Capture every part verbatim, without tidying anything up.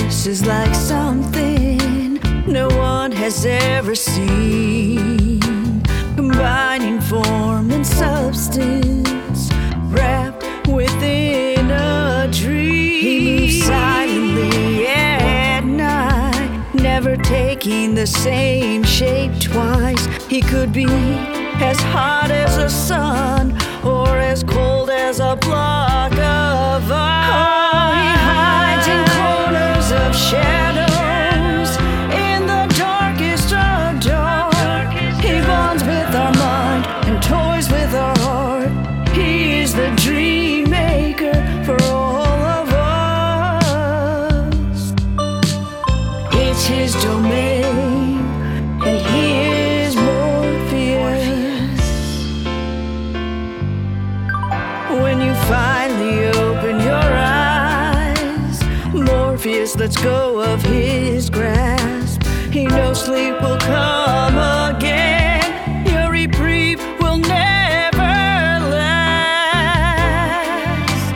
This is like something no one has ever seen, combining form and substance, wrapped within a dream. He moves silently at night, never taking the same shape twice. He could be as hot as the sun or as cold as a block of ice. Oh, he hides in corners of shadows, in the darkest of dark. He bonds with our mind and toys with our heart. He is the dream maker for all of us. It's his domain, and he is Morpheus. When you finally open your eyes, Morpheus lets go of his grasp. He knows sleep will come again. Your reprieve will never last.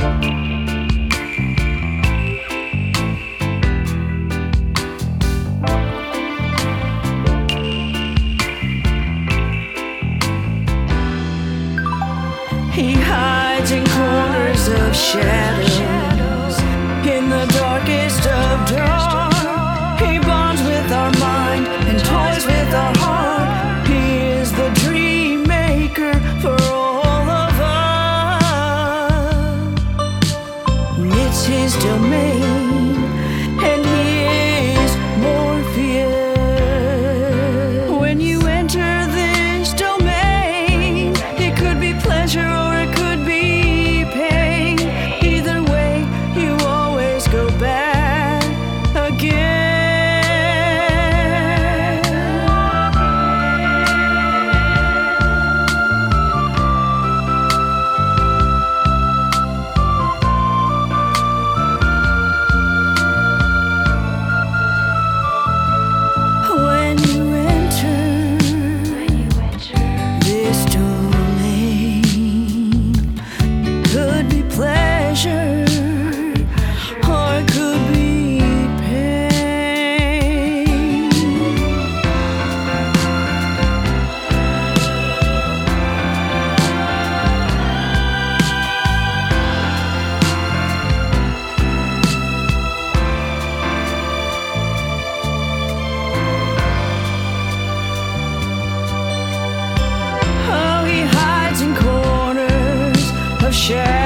He hides in corners of shadows, in the darkest of dark. He bonds with our mind and toys with our heart. He is the dream maker for all of us. It's his domain, and he is Morpheus. When you enter this domain, it could be pleasure or it could be pain. Either way, you always go back again. When you enter this domain, could be pleasure or it could be pain. Oh, he hides in corners of shadows.